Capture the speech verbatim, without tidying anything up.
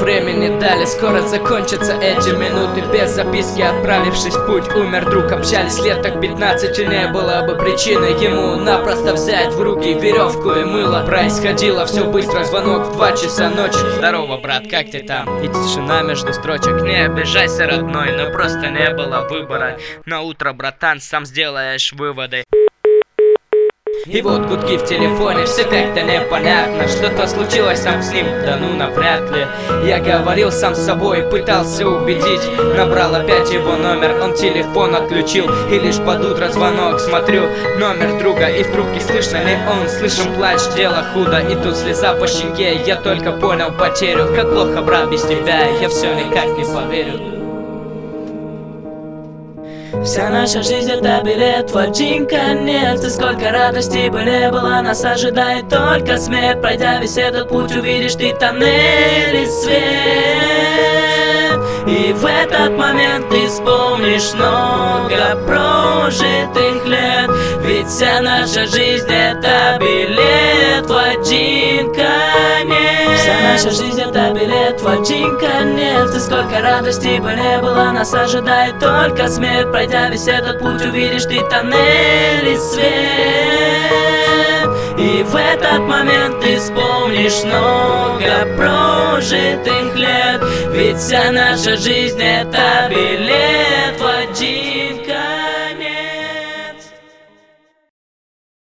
времени дали, скоро закончатся эти минуты. Без записки, отправившись в путь, умер друг. Общались лет так пятнадцать, и не было бы причины ему напросто взять в руки веревку и мыло. Происходило все быстро, звонок в два часа ночи. Здорово, брат, как ты там? И тишина между строчек. Не обижайся, родной, но просто не было выбора. На утро, братан, сам сделаешь выводы. И вот гудки в телефоне, все как-то непонятно. Что-то случилось там с ним, да ну навряд ли. Я говорил сам с собой, пытался убедить. Набрал опять его номер, он телефон отключил. И лишь под утро звонок, смотрю, номер друга. И в трубке слышно ли он, слышим плач, дело худо. И тут слеза по щеке, я только понял потерю. Как плохо, брат, без тебя, я все никак не поверю. Вся наша жизнь это билет в один конец. И сколько радости бы не было, нас ожидает только смерть. Пройдя весь этот путь, увидишь ты тоннель и свет. И в этот момент ты вспомнишь много прожитых лет. Ведь вся наша жизнь это билет в один конец. Вся наша жизнь это билет в один конец. И сколько радости бы не было, нас ожидает только смерть. Пройдя весь этот путь, увидишь ты тоннель и свет. И в этот момент ты вспомнишь много прожитых лет. Ведь вся наша жизнь это билет в один конец.